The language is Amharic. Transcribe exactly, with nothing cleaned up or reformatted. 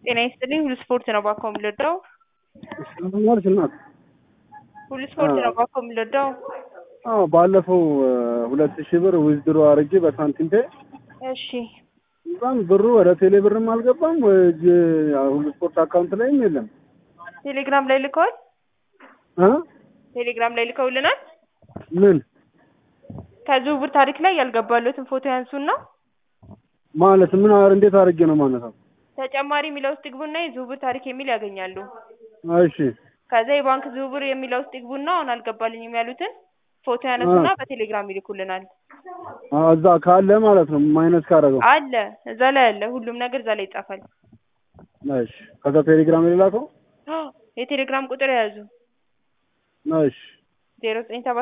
ጤና ይስጥልኝ ሁሉ ስፖርት ነው ባኮ የምልወደው ማለት እናት ሁሉ ስፖርት ነው ባኮ የምልወደው አዎ ባለፈው ሁለት ሺህ ብር ዊዝድሮ አድርጌ በሳንቲም ፔ እሺ እንኳን ብሩ ወደ ቴሌ ብርም አልገባም ወደ ሁሉ ስፖርት አካውንት ላይም የለም ቴሌግራም ላይ ልከዋል እ ቴሌግራም ላይ ልከውልናል ምን ከዝውውር ታሪክ ላይ ያልገባሉትን ፎቶ ያንሱና ማለት ምን አር እንዴት አድርጌ ነው ማነሳው ተጨማሪ የሚለው ውስጥ ይግቡና የዝውውር ታሪክ የሚል ያገኛሉ እሺ ከዛ የባንክ ዝውውር የሚለው ውስጥ ይግቡና አሁን አልገባልኝም ያሉትን ፎቶ ያነሱና በቴሌግራም ይልኩልናል አዛ ካለ ማለት ነው ማይነስ ካረገው አለ እዛ ላይ አለ ሁሉም ነገር እዛ ላይ ይጻፋል እሺ ከዛ ቴሌግራም ላይ ላከው የቴሌግራም ቁጥር ያዙ እሺ ዜሮ ዘጠኝ ሰባ